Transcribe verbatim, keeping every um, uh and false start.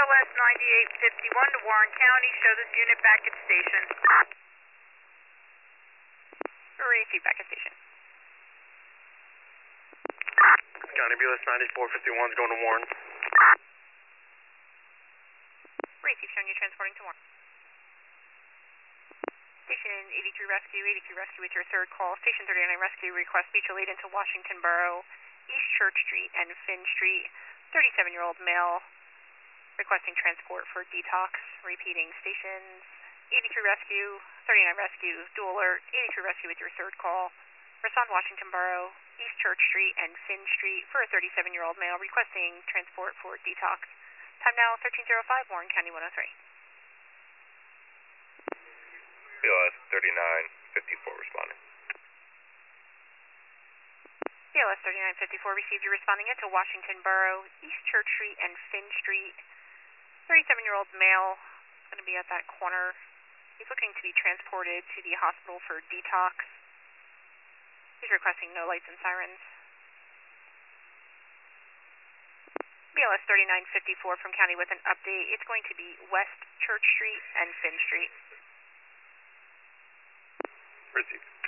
S ninety-eight fifty-one to Warren County. Show this unit back at station. Receive back at station. County B L S ninety-four fifty-one is going to Warren. Receive, showing you transporting to Warren. Station eighty-three Rescue, eighty-three Rescue with your third call. Station thirty-nine Rescue, request mutual aid into Washington Borough, East Church Street and Finn Street. thirty-seven-year-old male requesting transport for detox. Repeating stations eighty-three Rescue, thirty-nine Rescue, dual alert, eighty-three Rescue with your third call. Respond Washington Borough, East Church Street and Finn Street for a thirty-seven-year-old male requesting transport for detox. Time now thirteen oh five, Warren County one oh three. B L S thirty-nine fifty-four responding. B L S thirty-nine fifty-four received. You responding into Washington Borough, East Church Street and Finn Street. thirty-seven-year-old male going to be at that corner. He's looking to be transported to the hospital for detox. He's requesting no lights and sirens. B L S thirty-nine fifty-four from County with an update. It's going to be West Church Street and Finn Street. Received.